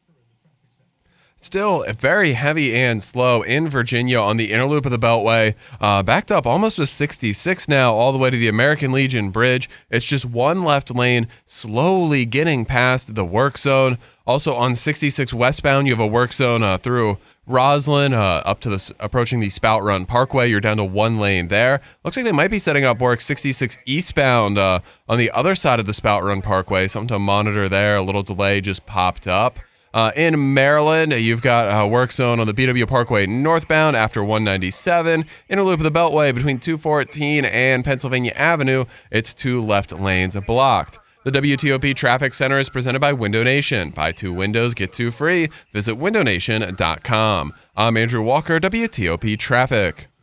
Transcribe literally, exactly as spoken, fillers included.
Still very heavy and slow in Virginia on the inner loop of the Beltway. Uh, backed up almost to sixty-six now, all the way to the American Legion Bridge. It's just one left lane, slowly getting past the work zone. Also on sixty-six westbound, you have a work zone uh, through Roslyn uh, up to the approaching the Spout Run Parkway. You're down to one lane there. Looks like they might be setting up work sixty-six eastbound uh, on the other side of the Spout Run Parkway. Something to monitor there. A little delay just popped up. Uh, in Maryland, you've got a work zone on the B W Parkway northbound after one ninety-seven. Inner loop of the Beltway between two fourteen and Pennsylvania Avenue. It's two left lanes blocked. The W T O P Traffic Center is presented by Window Nation. Buy two windows, get two free. Visit window nation dot com. I'm Andrew Walker, W T O P Traffic.